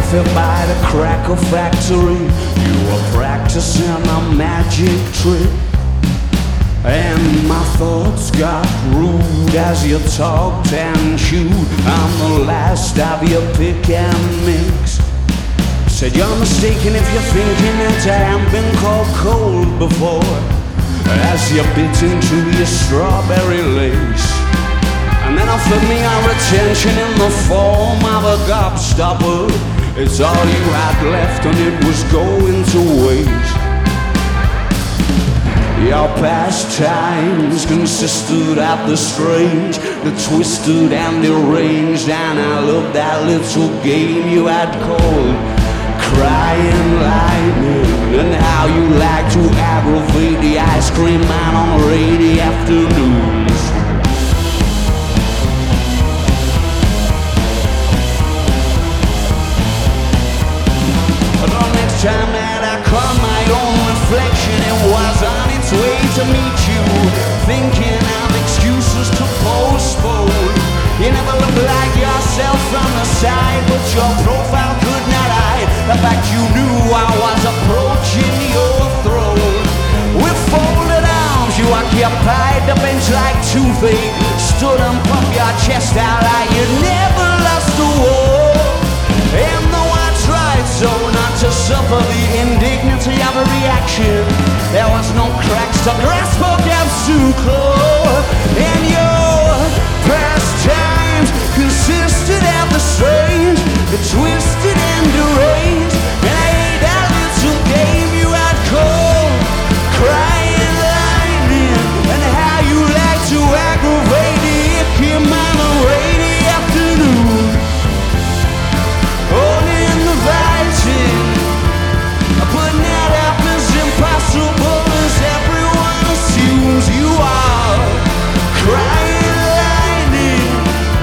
coffee by the cracker factory. You were practicing a magic trick, and my thoughts got rude as you talked and chewed. I'm the last of your pick and mix. Said you're mistaken if you're thinking that I haven't been called cold before, as you bit into your strawberry lace, and then offered me our attention in the form of a gobstopper. It's all you had left and it was going to waste. Your pastimes consisted of the strange, the twisted and deranged, and I loved that little game you had called Crying Lightning, and how you like to aggravate the ice cream man on rainy afternoons. The next time that I caught my own reflection, it was on its way to meet you, thinking of excuses to postpone. You never looked like yourself from the side, but your profile could not hide the fact you knew I was approaching your throne. With folded arms, you occupied the bench like toothache, stood and puffed your chest out like you never lost a war. And though I tried so not to suffer the indignity of a reaction, there was no cracks to grasp or gaps to claw. And your pastimes consisted of the strange, the twisted and deranged, and I ate that little game you had called Crying Lightning, and how you like to aggravate the icky man on rainy afternoon. All in the fighting, but now happens impossible as everyone assumes you are Crying Lightning.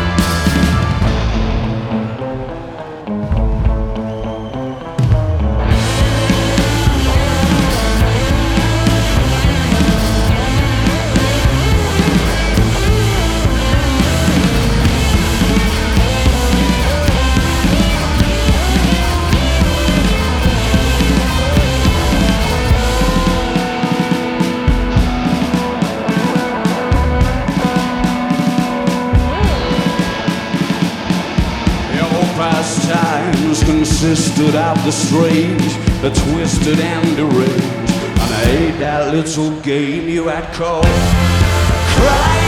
Pastimes consisted of the strange, the twisted and deranged, and I ate that little game you had called Crying